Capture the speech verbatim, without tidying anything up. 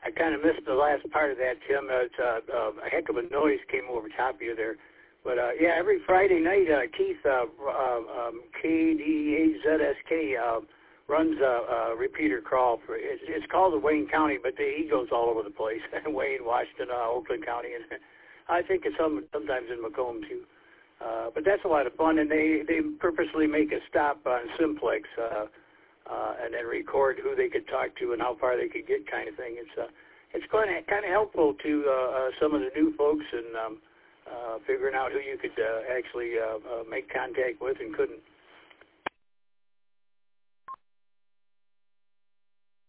I kind of missed the last part of that, Tim. Uh, it's, uh, uh, a heck of a noise came over top of you there. But, uh, yeah, every Friday night, uh, Keith, uh, uh, um, K D A Z S K, uh, runs a, a repeater crawl. For, it's, it's called the Wayne County, but they, he goes all over the place. Wayne, Washington, uh, Oakland County, and I think it's some, sometimes in Macomb, too. Uh, but that's a lot of fun, and they, they purposely make a stop on Simplex uh, uh, and then record who they could talk to and how far they could get kind of thing. It's uh, it's kind of, kind of helpful to uh, uh, some of the new folks and um, uh, figuring out who you could uh, actually uh, uh, make contact with and couldn't.